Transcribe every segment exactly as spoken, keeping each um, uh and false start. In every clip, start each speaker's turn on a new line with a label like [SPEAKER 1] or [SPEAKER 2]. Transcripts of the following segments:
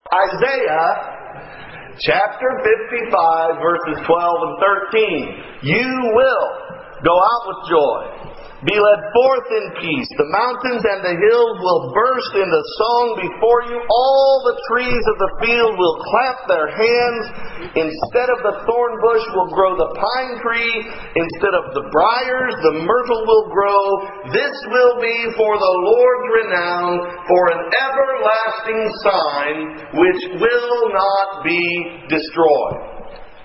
[SPEAKER 1] Isaiah chapter fifty-five, verses twelve and thirteen. You will go out with joy. Be led forth in peace. The mountains and the hills will burst into song before you. All the trees of the field will clap their hands. Instead of the thorn bush will grow the pine tree. Instead of the briars, the myrtle will grow. This will be for the Lord's renown, for an everlasting sign which will not be destroyed.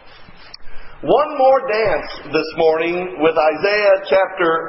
[SPEAKER 1] One more dance this morning with Isaiah chapter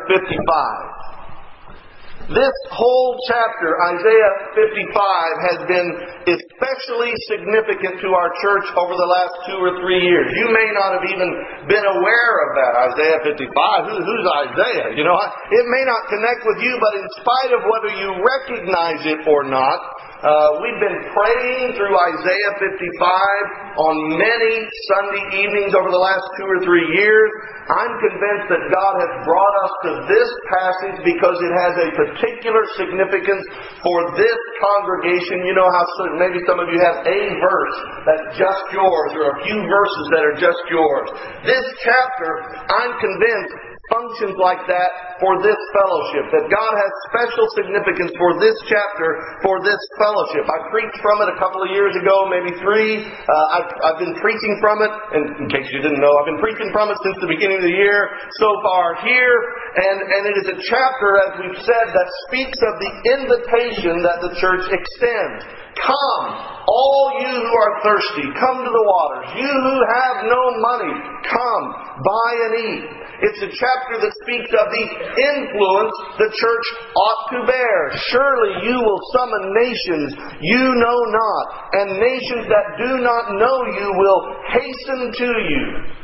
[SPEAKER 1] fifty-five. This whole chapter, Isaiah fifty-five, has been especially significant to our church over the last two or three years. You may not have even been aware of that, Isaiah fifty-five. Who, who's Isaiah? You know, it may not connect with you, but in spite of whether you recognize it or not, Uh, we've been praying through Isaiah fifty-five on many Sunday evenings over the last two or three years. I'm convinced that God has brought us to this passage because it has a particular significance for this congregation. You know how maybe some of you have a verse that's just yours, or a few verses that are just yours. This chapter, I'm convinced, functions like that for this fellowship. That God has special significance for this chapter, for this fellowship. I preached from it a couple of years ago, maybe three. Uh, I've, I've been preaching from it, and in case you didn't know, I've been preaching from it since the beginning of the year, so far here. And, and it is a chapter, as we've said, that speaks of the invitation that the church extends. Come, all you who are thirsty, come to the waters. You who have no money, come, buy and eat. It's a chapter that speaks of the influence the church ought to bear. Surely you will summon nations you know not, and nations that do not know you will hasten to you.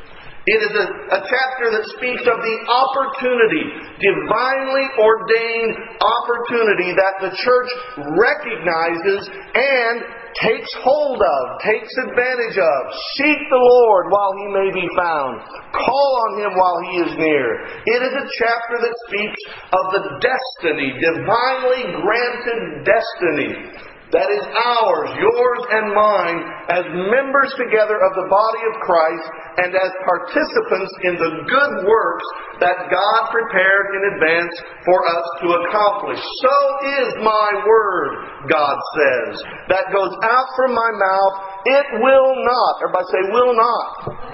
[SPEAKER 1] It is a, a chapter that speaks of the opportunity, divinely ordained opportunity that the church recognizes and takes hold of, takes advantage of. Seek the Lord while He may be found. Call on Him while He is near. It is a chapter that speaks of the destiny, divinely granted destiny, that is ours, yours and mine, as members together of the body of Christ and as participants in the good works that God prepared in advance for us to accomplish. So is my word, God says, that goes out from my mouth. It will not, everybody say will not,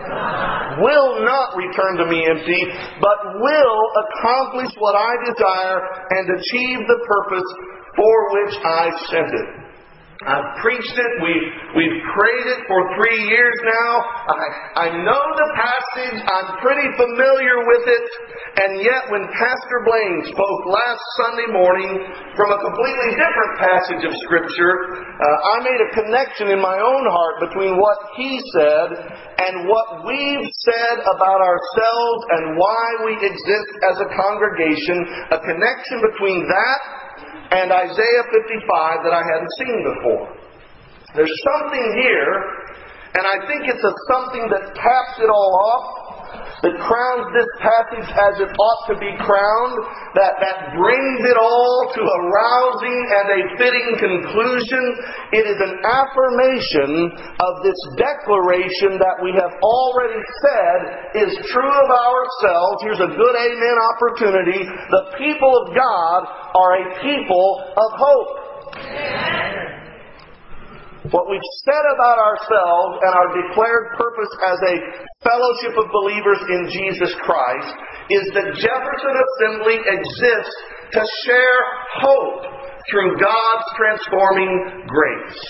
[SPEAKER 1] will not return to me empty, but will accomplish what I desire and achieve the purpose for which I sent it. I've preached it. We've, we've prayed it for three years now. I, I know the passage. I'm pretty familiar with it. And yet when Pastor Blaine spoke last Sunday morning from a completely different passage of Scripture, uh, I made a connection in my own heart between what he said and what we've said about ourselves and why we exist as a congregation. A connection between that and Isaiah fifty-five that I hadn't seen before. There's something here, and I think it's a something that taps it all off, that crowns this passage as it ought to be crowned, that, that brings it all to a rousing and a fitting conclusion. It is an affirmation of this declaration that we have already said is true of ourselves. Here's a good amen opportunity. The people of God are a people of hope. Amen. What we've said about ourselves and our declared purpose as a fellowship of believers in Jesus Christ is that Jefferson Assembly exists to share hope through God's transforming grace.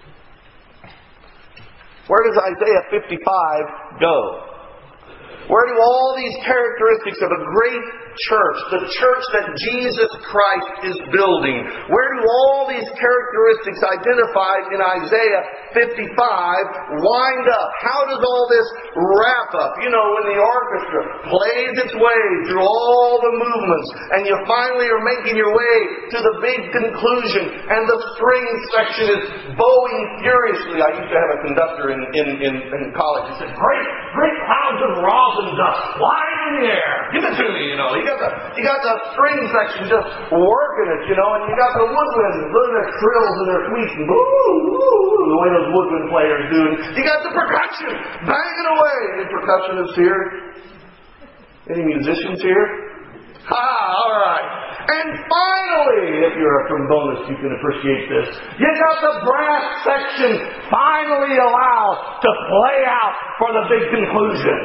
[SPEAKER 1] Where does Isaiah fifty-five go? Where do all these characteristics of a great church, the church that Jesus Christ is building, where do all these characteristics identified in Isaiah fifty-five wind up? How does all this wrap up? You know, when the orchestra plays its way through all the movements and you finally are making your way to the big conclusion and the string section is bowing furiously. I used to have a conductor in, in, in, in college. He said, great, great clouds of rosin dust flying in the air. Give it to me, you know. He got the you got the string section just working it, you know, and you got the woodwind doing their trills and their tweets and woo, woo, the way those woodwind players do. And you got the percussion banging away. Any percussionists here? Any musicians here? Ah, all right. And finally, if you're a trombonist, you can appreciate this. You got the brass section finally allowed to play out for the big conclusion.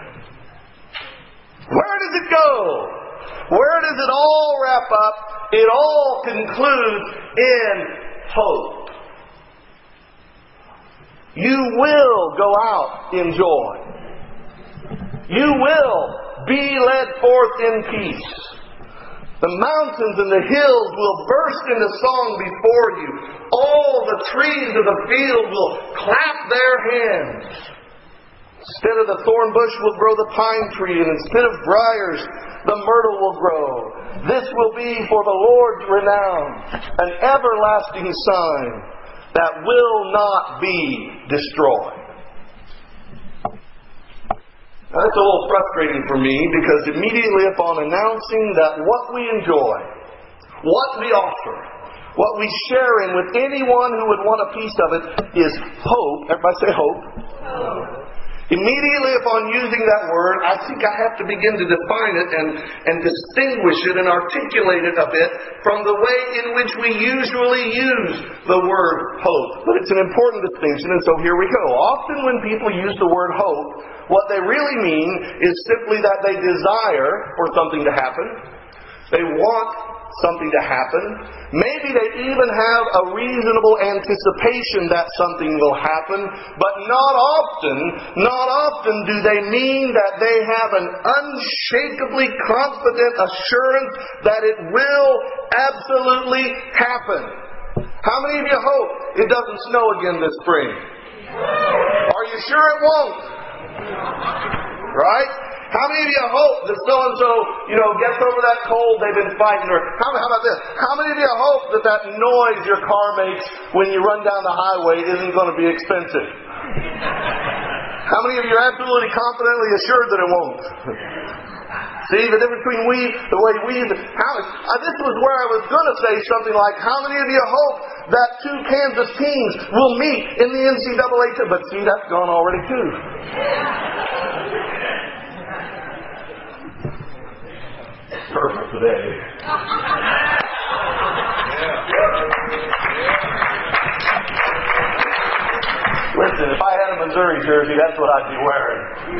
[SPEAKER 1] Where does it go? Where does it all wrap up? It all concludes in hope. You will go out in joy. You will be led forth in peace. The mountains and the hills will burst into song before you. All the trees of the field will clap their hands. Instead of the thorn bush will grow the pine tree, and instead of briars, the myrtle will grow. This will be for the Lord's renown, an everlasting sign that will not be destroyed. Now, that's a little frustrating for me, because immediately upon announcing that what we enjoy, what we offer, what we share in with anyone who would want a piece of it is hope. Everybody say hope. Hope. Immediately upon using that word, I think I have to begin to define it and, and distinguish it and articulate it a bit from the way in which we usually use the word hope. But it's an important distinction, and so here we go. Often when people use the word hope, what they really mean is simply that they desire for something to happen. They want something to happen. Maybe they even have a reasonable anticipation that something will happen, but not often, not often do they mean that they have an unshakably confident assurance that it will absolutely happen. How many of you hope it doesn't snow again this spring? Are you sure it won't? Right? How many of you hope that so-and-so, you know, gets over that cold they've been fighting? Or how, how about this? How many of you hope that that noise your car makes when you run down the highway isn't going to be expensive? How many of you are absolutely confidently assured that it won't? See, the difference between we, the way we, how, uh, this was where I was going to say something like, how many of you hope that two Kansas teams will meet in the N C double A? But see, that's gone already too. Perfect today. Listen, if I had a Missouri jersey, that's what I'd be wearing.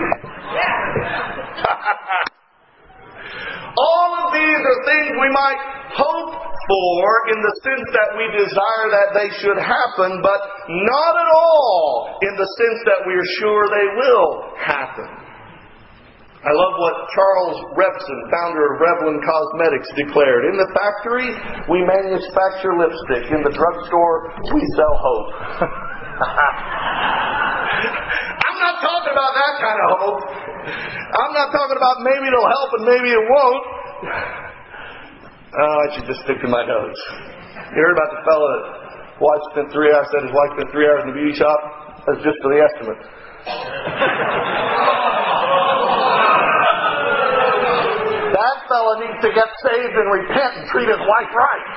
[SPEAKER 1] All of these are things we might hope for in the sense that we desire that they should happen, but not at all in the sense that we're sure they will happen. I love what Charles Revson, founder of Revlon Cosmetics, declared. In the factory, we manufacture lipstick. In the drugstore, we sell hope. I'm not talking about that kind of hope. I'm not talking about maybe it'll help and maybe it won't. Oh, I should just stick to my notes. You heard about the fellow that wife spent three hours, said his wife spent three hours in the beauty shop? That's just for the estimate. That fellow needs to get saved and repent and treat his wife right.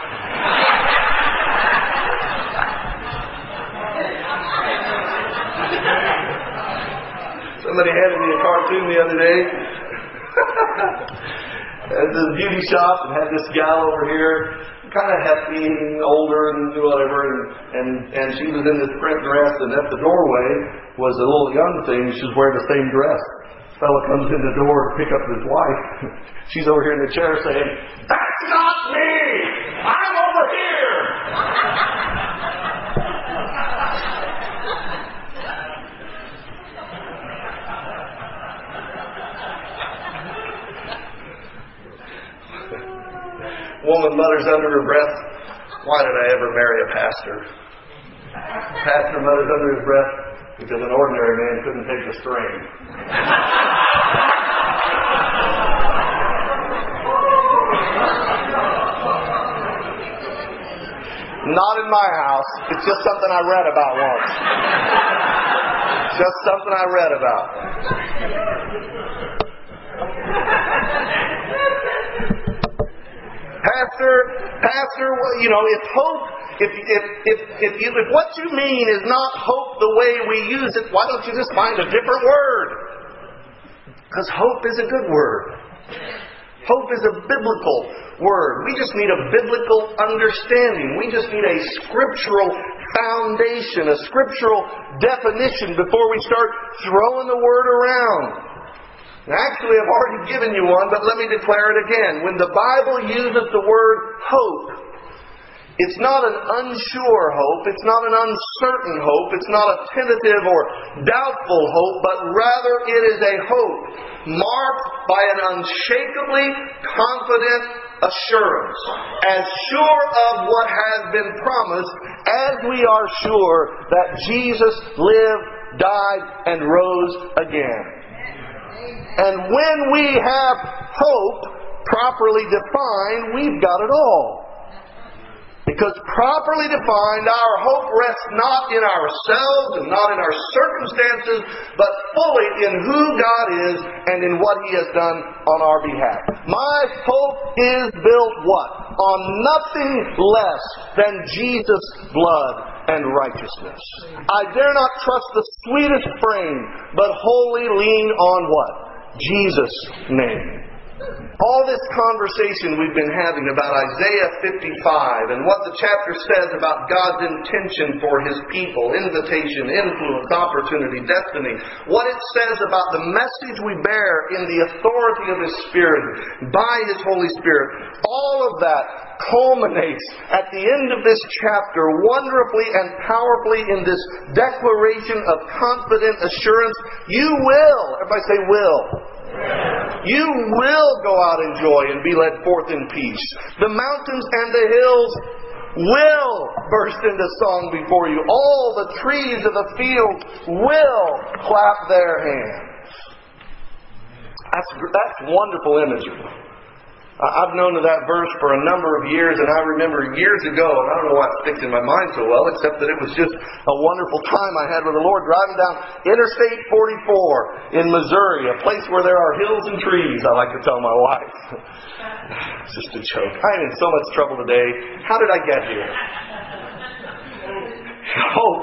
[SPEAKER 1] Somebody handed me a cartoon the other day. At the beauty shop and had this gal over here, kind of hefty and older and whatever, and, and, and she was in this print dress, and at the doorway was a little young thing. She was wearing the same dress. The fellow comes in the door to pick up his wife. She's over here in the chair saying, "That's not me! I'm over here!" Woman mutters under her breath, "Why did I ever marry a pastor?" Pastor mutters under his breath, "Because an ordinary man couldn't take the strain." Not in my house. It's just something I read about once. Just something I read about. Pastor, Pastor, you know, if hope, if, if, if, if, you, if what you mean is not hope the way we use it, why don't you just find a different word? Because hope is a good word. Hope is a biblical word. We just need a biblical understanding. We just need a scriptural foundation, a scriptural definition before we start throwing the word around. Now, actually, I've already given you one, but let me declare it again. When the Bible uses the word hope, it's not an unsure hope, it's not an uncertain hope, it's not a tentative or doubtful hope, but rather it is a hope marked by an unshakably confident assurance, as sure of what has been promised as we are sure that Jesus lived, died, and rose again. And when we have hope properly defined, we've got it all. Because properly defined, our hope rests not in ourselves and not in our circumstances, but fully in who God is and in what He has done on our behalf. My hope is built what? On nothing less than Jesus' blood and righteousness. I dare not trust the sweetest frame, but wholly lean on what? Jesus' name. All this conversation we've been having about Isaiah fifty-five and what the chapter says about God's intention for His people, invitation, influence, opportunity, destiny, what it says about the message we bear in the authority of His Spirit, by His Holy Spirit, all of that culminates at the end of this chapter wonderfully and powerfully in this declaration of confident assurance. You will, everybody say will. You will go out in joy and be led forth in peace. The mountains and the hills will burst into song before you. All the trees of the field will clap their hands. That's, that's wonderful imagery. I've known of that verse for a number of years, and I remember years ago, and I don't know why it sticks in my mind so well, except that it was just a wonderful time I had with the Lord driving down Interstate forty-four in Missouri, a place where there are hills and trees, I like to tell my wife. It's just a joke. I'm in so much trouble today. How did I get here? Hope.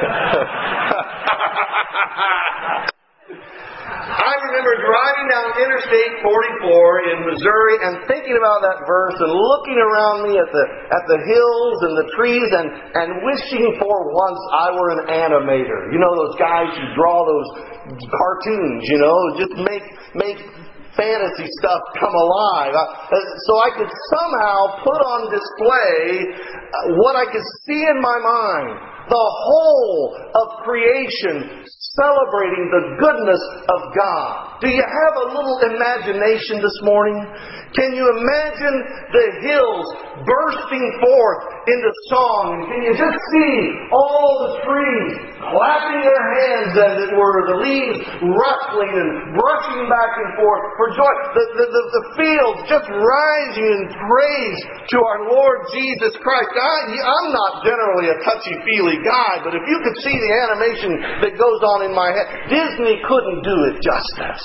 [SPEAKER 1] I remember driving down Interstate forty-four in Missouri and thinking about that verse and looking around me at the at the hills and the trees and, and wishing for once I were an animator. You know those guys who draw those cartoons, you know, just make make fantasy stuff come alive. So I could somehow put on display what I could see in my mind. The whole of creation celebrating the goodness of God. Do you have a little imagination this morning? Can you imagine the hills bursting forth into song? And can you just see all the trees clapping their hands, as it were, the leaves rustling and brushing back and forth for joy? The, the, the, the fields just rising in praise to our Lord Jesus Christ. I, I'm not generally a touchy-feely guy, but if you could see the animation that goes on in my head, Disney couldn't do it justice.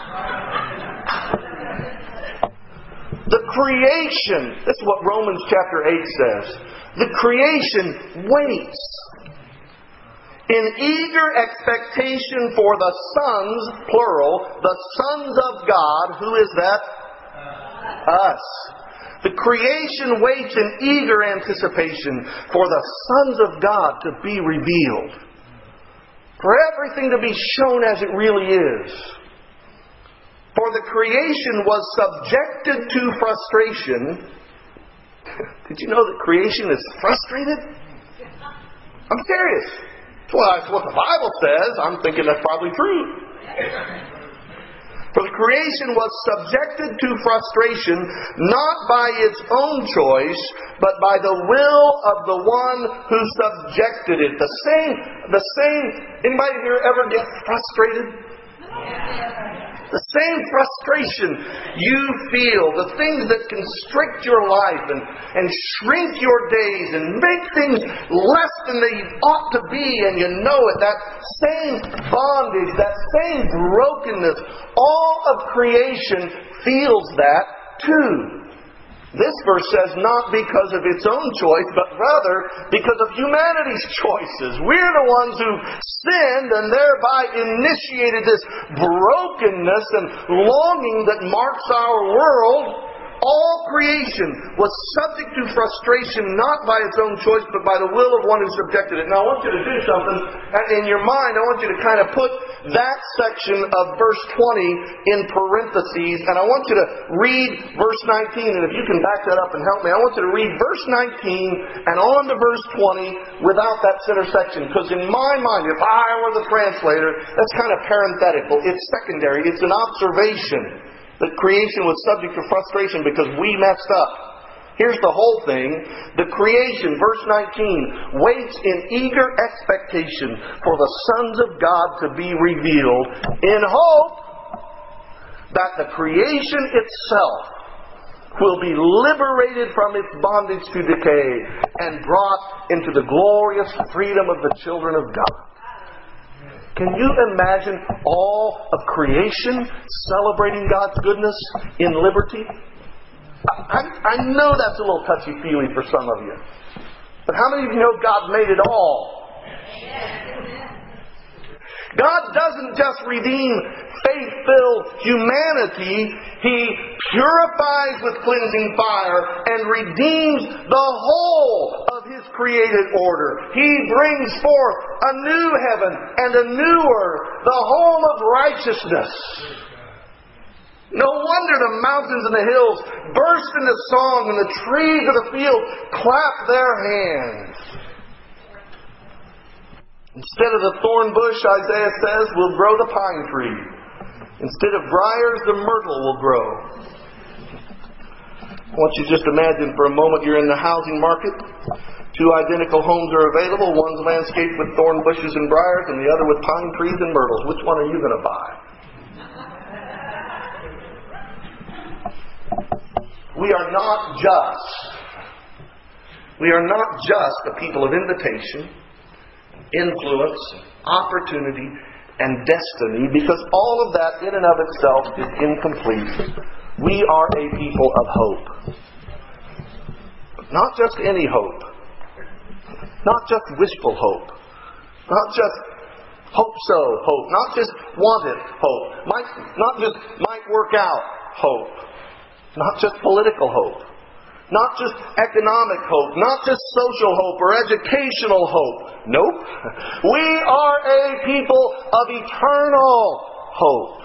[SPEAKER 1] The creation, this is what Romans chapter eight says. The creation waits in eager expectation for the sons, plural, the sons of God. Who is that? Us. The creation waits in eager anticipation for the sons of God to be revealed. For everything to be shown as it really is. For the creation was subjected to frustration. Did you know that creation is frustrated? I'm serious. Well, that's what the Bible says. I'm thinking that's probably true. For the creation was subjected to frustration, not by its own choice, but by the will of the one who subjected it. The same, the same, anybody here ever get frustrated? The same frustration you feel, the things that constrict your life and, and shrink your days and make things less than they ought to be, and you know it, that same bondage, that same brokenness, all of creation feels that too. This verse says not because of its own choice, but rather because of humanity's choices. We're the ones who sinned and thereby initiated this brokenness and longing that marks our world. All creation was subject to frustration not by its own choice, but by the will of one who subjected it. Now I want you to do something, and in your mind I want you to kind of put that section of verse twenty in parentheses, and I want you to read verse nineteen, and if you can back that up and help me, I want you to read verse nineteen and on to verse twenty without that center section, because in my mind, if I were the translator, that's kind of parenthetical. It's secondary. It's an observation that creation was subject to frustration because we messed up. Here's the whole thing. The creation, verse nineteen, waits in eager expectation for the sons of God to be revealed in hope that the creation itself will be liberated from its bondage to decay and brought into the glorious freedom of the children of God. Can you imagine all of creation celebrating God's goodness in liberty? I, I know that's a little touchy-feely for some of you. But how many of you know God made it all? God doesn't just redeem faith-filled humanity. He purifies with cleansing fire and redeems the whole of His created order. He brings forth a new heaven and a new earth, the home of righteousness. No wonder the mountains and the hills burst into song and the trees of the field clap their hands. Instead of the thorn bush, Isaiah says, will grow the pine tree. Instead of briars, the myrtle will grow. I want you to just imagine for a moment you're in the housing market. Two identical homes are available. One's landscaped with thorn bushes and briars and the other with pine trees and myrtles. Which one are you going to buy? We are not just. We are not just a people of invitation, influence, opportunity, and destiny, because all of that in and of itself is incomplete. We are a people of hope. Not just any hope. Not just wishful hope. Not just hope-so hope. Not just wanted hope. Might, not just might work out hope. Not just political hope. Not just economic hope, not just social hope or educational hope. Nope. We are a people of eternal hope.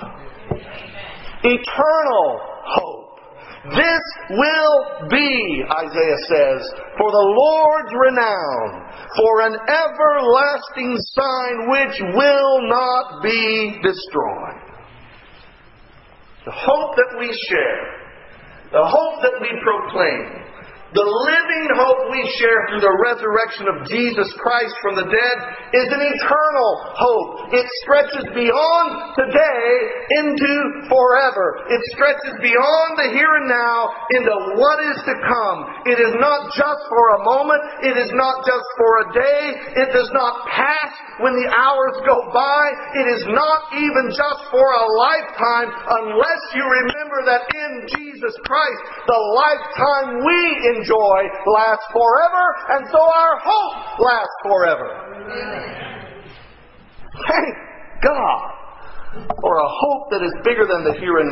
[SPEAKER 1] Eternal hope. This will be, Isaiah says, for the Lord's renown, for an everlasting sign which will not be destroyed. The hope that we share, the hope that we proclaim, the living hope we share through the resurrection of Jesus Christ from the dead is an eternal hope. It stretches beyond today into forever. It stretches beyond the here and now into what is to come. It is not just for a moment. It is not just for a day. It does not pass when the hours go by. It is not even just for a lifetime unless you remember that in Jesus Christ the lifetime we enjoy joy lasts forever, and so our hope lasts forever. Amen. Thank God for a hope that is bigger than the here and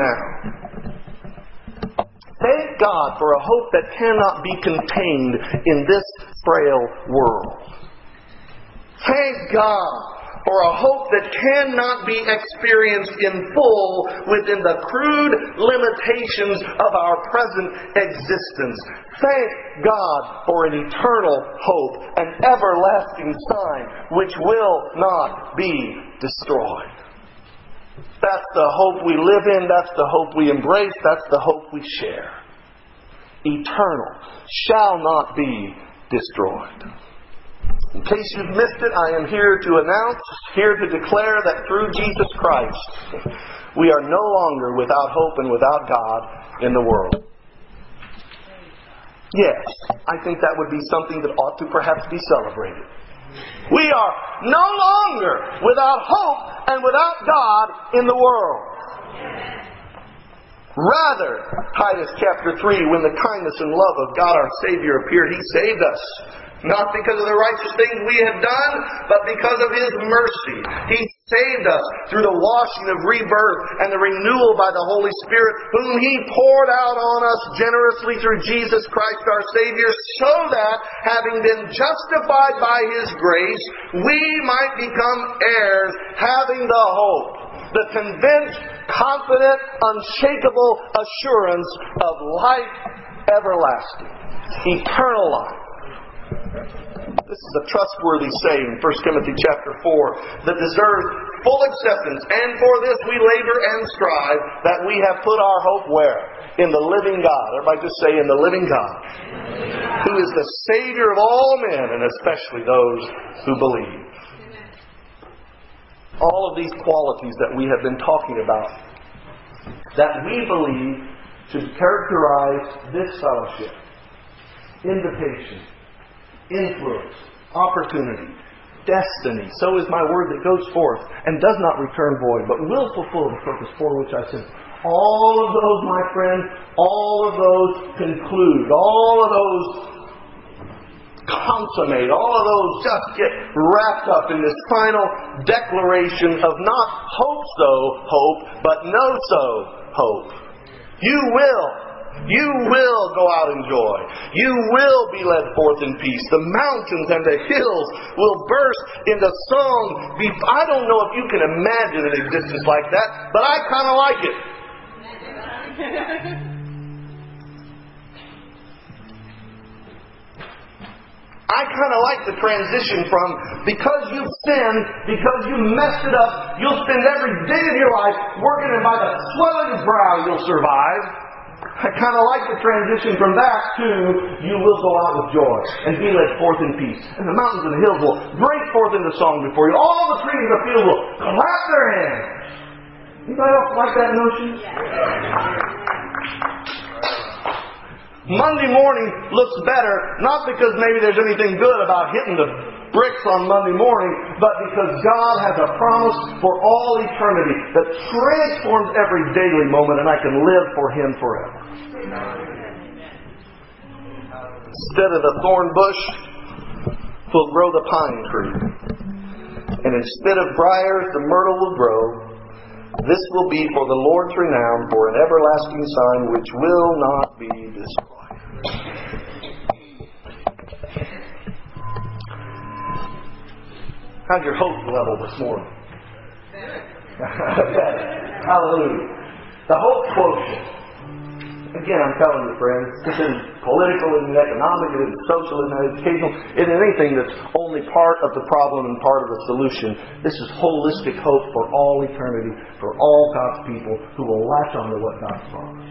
[SPEAKER 1] now. Thank God for a hope that cannot be contained in this frail world. Thank God for a hope that cannot be experienced in full within the crude limitations of our present existence. Thank God for an eternal hope, an everlasting sign which will not be destroyed. That's the hope we live in. That's the hope we embrace. That's the hope we share. Eternal, shall not be destroyed. In case you've missed it, I am here to announce, here to declare that through Jesus Christ, we are no longer without hope and without God in the world. Yes, I think that would be something that ought to perhaps be celebrated. We are no longer without hope and without God in the world. Rather, Titus chapter three, when the kindness and love of God our Savior appeared, He saved us. Not because of the righteous things we have done, but because of His mercy. He saved us through the washing of rebirth and the renewal by the Holy Spirit, whom He poured out on us generously through Jesus Christ our Savior, so that, having been justified by His grace, we might become heirs, having the hope, the convinced, confident, unshakable assurance of life everlasting, eternal life. This is a trustworthy saying, First Timothy chapter four, that deserves full acceptance. And for this we labor and strive, that we have put our hope where? In the living God. Everybody just say, in the living God. Who is the Savior of all men, and especially those who believe. All of these qualities that we have been talking about, that we believe should characterize this fellowship. Invitation, influence, opportunity, destiny. So is my word that goes forth and does not return void, but will fulfill the purpose for which I sent. All of those, my friend, all of those conclude. All of those consummate. All of those just get wrapped up in this final declaration of not hope-so hope, but no-so hope. You will. You will go out in joy. You will be led forth in peace. The mountains and the hills will burst into song. I don't know if you can imagine an existence like that, but I kind of like it. I kind of like the transition from, because you've sinned, because you messed it up, you'll spend every day of your life working, and by the sweat of your brow you'll survive. I kind of like the transition from that to, you will go out with joy and be led forth in peace. And the mountains and the hills will break forth into song before you. All the trees of the field will clap their hands. Anybody else like that notion? Monday morning looks better, not because maybe there's anything good about hitting the bricks on Monday morning, but because God has a promise for all eternity that transforms every daily moment, and I can live for Him forever. Instead of the thorn bush, will grow the pine tree. And instead of briars, the myrtle will grow. This will be for the Lord's renown, for an everlasting sign which will not be destroyed. How's your hope level this morning? Hallelujah. The hope quotient. Again, I'm telling you, friends, this isn't political, it isn't economic, it isn't social, it isn't educational, it isn't anything that's only part of the problem and part of the solution. This is holistic hope for all eternity, for all God's people who will latch on to what God's promised.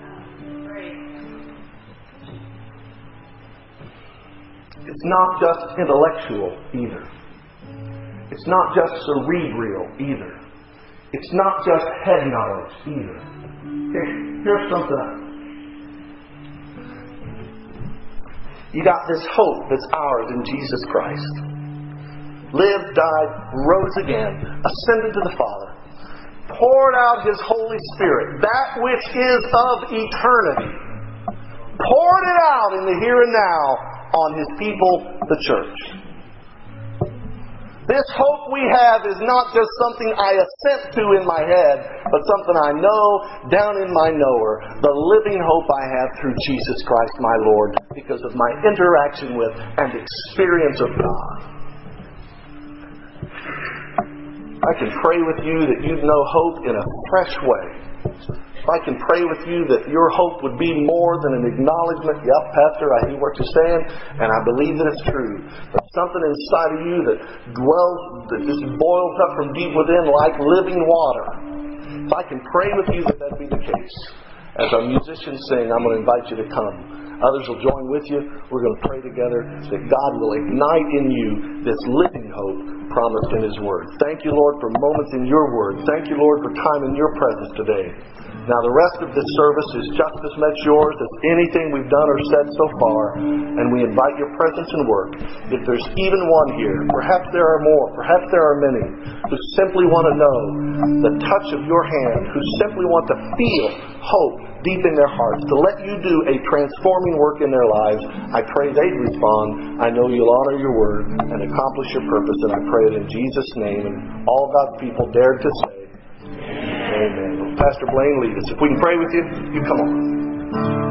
[SPEAKER 1] It's not just intellectual either. It's not just cerebral either. It's not just head knowledge either. Here, here's something else. You got this hope that's ours in Jesus Christ. Lived, died, rose again, ascended to the Father, poured out His Holy Spirit, that which is of eternity, poured it out in the here and now on His people, the church. This hope we have is not just something I assent to in my head, but something I know down in my knower. The living hope I have through Jesus Christ my Lord, because of my interaction with and experience of God. I can pray with you that you'd know hope in a fresh way. I can pray with you that your hope would be more than an acknowledgement. Yep, Pastor, I hear what you're saying, and I believe that it's true. But something inside of you that dwells, that just boils up from deep within like living water. If I can pray with you that that be the case, as our musicians sing, I'm going to invite you to come. Others will join with you. We're going to pray together that God will ignite in you this living hope promised in His Word. Thank you, Lord, for moments in your Word. Thank you, Lord, for time in your presence today. Now, the rest of this service is just as much yours as anything we've done or said so far, and we invite your presence and work. If there's even one here, perhaps there are more, perhaps there are many, who simply want to know the touch of your hand, who simply want to feel hope deep in their hearts, to let you do a transforming work in their lives, I pray they'd respond. I know you'll honor your word and accomplish your purpose, and I pray it in Jesus' name. And all God's people dared to say, Amen. Pastor Blaine, lead us. If we can pray with you, you come on.